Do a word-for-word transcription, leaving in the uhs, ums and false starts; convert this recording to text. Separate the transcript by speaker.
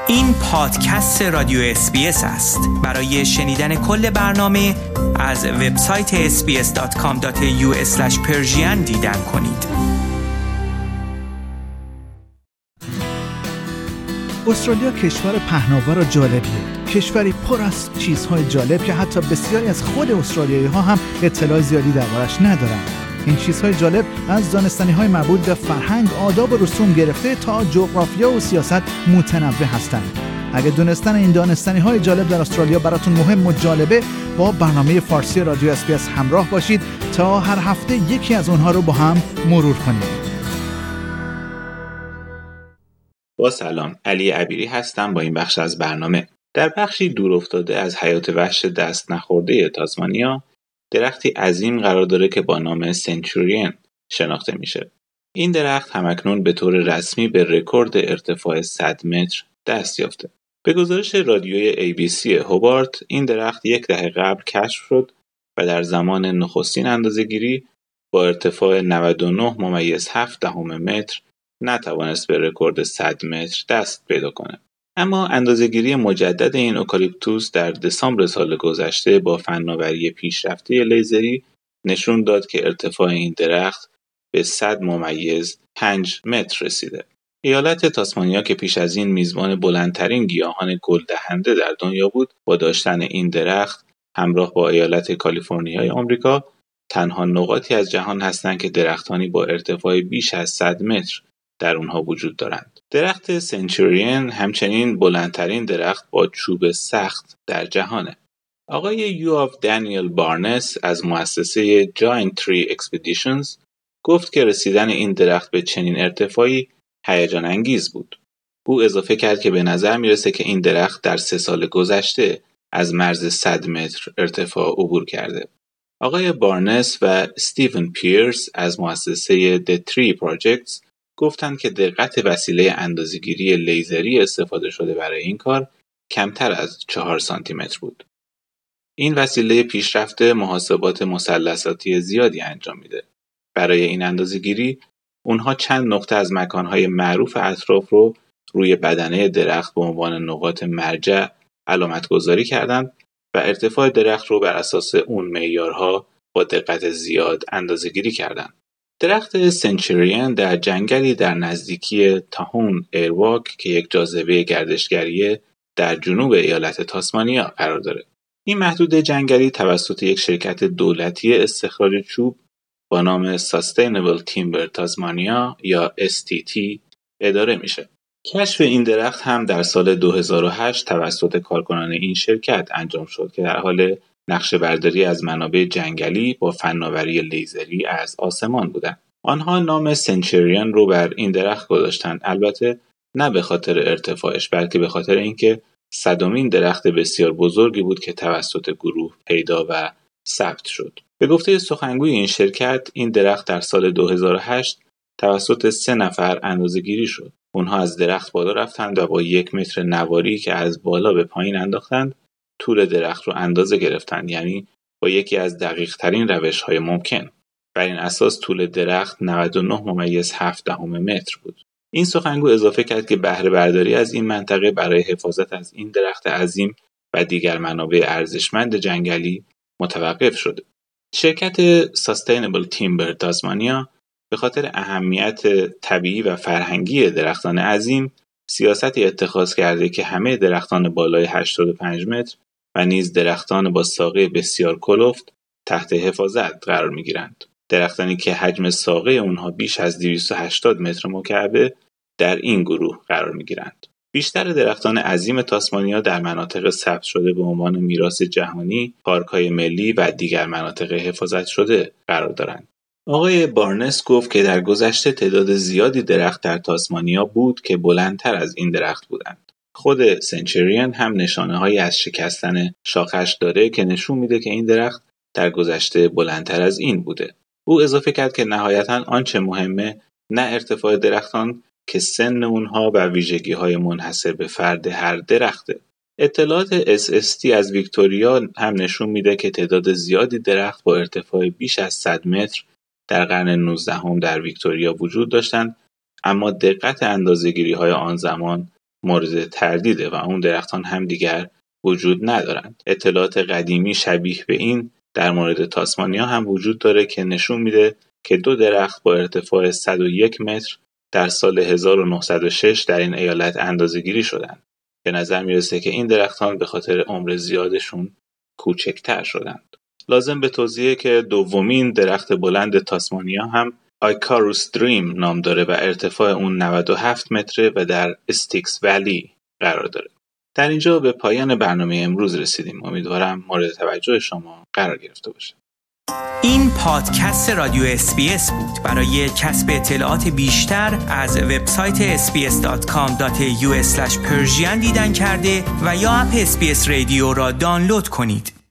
Speaker 1: این پادکست رادیو اس بی اس است. برای شنیدن کل برنامه از وبسایت اس بی اس دات کام دات ای یو اسلش پرشین دیدن کنید.
Speaker 2: استرالیا کشور پهناور و جالبیه. کشوری پر از چیزهای جالب که حتی بسیاری از خود استرالیایی‌ها هم اطلاع زیادی دربارش ندارن. این چیزهای جالب از دانستنی‌های مربوط به فرهنگ، آداب و رسوم گرفته تا جغرافیا و سیاست متنوع هستند. اگه دونستن این دانستنی‌های جالب در استرالیا براتون مهم و جالبه، با برنامه فارسی رادیو اس بی اس همراه باشید تا هر هفته یکی از اونها رو با هم مرور کنیم.
Speaker 3: با سلام، علی عبیری هستم با این بخش از برنامه. در بخشی دور افتاده از حیات وحش دست نخورده تاسمانیا، درختی عظیم قرار داره که با نام سنچورین شناخته میشه. این درخت همکنون به طور رسمی به رکورد ارتفاع صد متر دست یافته. به گزارش رادیوی ای بی سی هوبارت، این درخت یک دهه قبل کشف شد و در زمان نخستین اندازه‌گیری با ارتفاع نود و نه ممیز هفت دهم متر نتوانست به رکورد صد متر دست پیدا کنه. اما اندازه‌گیری مجدد این اوکالیپتوس در دسامبر سال گذشته با فناوری پیشرفته لیزری نشون داد که ارتفاع این درخت به صد ممیز پنج متر رسیده. ایالت تاسمانیا که پیش از این میزبان بلندترین گیاهان گلدهنده در دنیا بود، با داشتن این درخت همراه با ایالت کالیفرنیای آمریکا تنها نقاطی از جهان هستند که درختانی با ارتفاع بیش از صد متر در اونها وجود دارند. درخت سنچورین همچنین بلندترین درخت با چوب سخت در جهانه. آقای یواف دانیل بارنس از مؤسسه جاینت تری اکسپدیشنز گفت که رسیدن این درخت به چنین ارتفاعی هیجان انگیز بود. او اضافه کرد که به نظر میرسه که این درخت در سه سال گذشته از مرز صد متر ارتفاع عبور کرده. آقای بارنس و استیون پیرس از مؤسسه The Tree Projects گفتند که دقت وسیله اندازه‌گیری لیزری استفاده شده برای این کار کمتر از چهار سانتی متر بود. این وسیله پیشرفته محاسبات مثلثاتی زیادی انجام میده. برای این اندازه‌گیری اونها چند نقطه از مکانهای معروف اطراف رو روی بدنه درخت به عنوان نقاط مرجع علامت گذاری کردند و ارتفاع درخت رو بر اساس اون معیارها با دقت زیاد اندازه‌گیری کردند. درخت سنچورین در جنگلی در نزدیکی تاهون ایرواک که یک جاذبه گردشگریه در جنوب ایالت تاسمانیا قرار داره. این محدود جنگلی توسط یک شرکت دولتی استخراج چوب با نام Sustainable Timber Tasmania یا اس تی تی اداره میشه. کشف این درخت هم در سال دو هزار و هشت توسط کارکنان این شرکت انجام شد که در حال نقشه برداری از منابع جنگلی با فناوری لیزری از آسمان بودند. آنها نام سنچورین رو بر این درخت گذاشتند، البته نه به خاطر ارتفاعش بلکه به خاطر اینکه صدمین درخت بسیار بزرگی بود که توسط گروه پیدا و ثبت شد. به گفته سخنگوی این شرکت، این درخت در سال دو هزار و هشت توسط سه نفر اندازه‌گیری شد. اونها از درخت بالا رفتند و با یک متر نواری که از بالا به پایین انداختند، طول درخت رو اندازه گرفتند، یعنی با یکی از دقیق ترین روش های ممکن. بر این اساس طول درخت نود و نه ممیز هفت دهم متر بود. این سخنگو اضافه کرد که بهره برداری از این منطقه برای حفاظت از این درخت عظیم و دیگر منابع ارزشمند جنگلی متوقف شده. شرکت Sustainable Timber Tasmania به خاطر اهمیت طبیعی و فرهنگی درختان عظیم سیاستی اتخاذ کرده که همه درختان بالای هشتاد و پنج متر و نیز درختان با ساقه بسیار کلفت تحت حفاظت قرار می‌گیرند. درختانی که حجم ساقه اونها بیش از دویست و هشتاد متر مکعب در این گروه قرار می‌گیرند. بیشتر درختان عظیم تاسمانیا در مناطق ثبت شده به عنوان میراث جهانی، پارک‌های ملی و دیگر مناطق حفاظت شده قرار دارند. آقای بارنس گفت که در گذشته تعداد زیادی درخت در تاسمانیا بود که بلندتر از این درخت بودند. خود سنچورین هم نشانه‌هایی از شکستن شاخش داره که نشون میده که این درخت در گذشته بلندتر از این بوده. او اضافه کرد که نهایتاً آنچه مهمه نه ارتفاع درختان که سن اونها و ویژگی‌های منحصر به فرد هر درخته. اطلاعات اس اس تی از ویکتوریا هم نشون میده که تعداد زیادی درخت با ارتفاع بیش از صد متر در قرن نوزدهم در ویکتوریا وجود داشتند، اما دقت اندازه‌گیری‌های آن زمان مورد تردیده و اون درختان هم دیگر وجود ندارند. اطلاعات قدیمی شبیه به این در مورد تاسمانیا هم وجود داره که نشون میده که دو درخت با ارتفاع صد و یک متر در سال هزار و نهصد و شش در این ایالت اندازه‌گیری شدند. به نظر میرسه که این درختان به خاطر عمر زیادشون کوچکتر شدند. لازم به توضیحه که دومین درخت بلند تاسمانیا هم آیکاروس دریم نام داره و ارتفاع اون نود و هفت متره و در استیکس ولی قرار داره. در اینجا به پایان برنامه امروز رسیدیم. امیدوارم مورد توجه شما قرار گرفته باشه.
Speaker 1: این پادکست رادیو اس بی اس بود. برای کسب اطلاعات بیشتر از وبسایت اس بی اس دات کام دات یو اسلش پرژین دیدن کرده و یا اپ اس بی اس رادیو را دانلود کنید.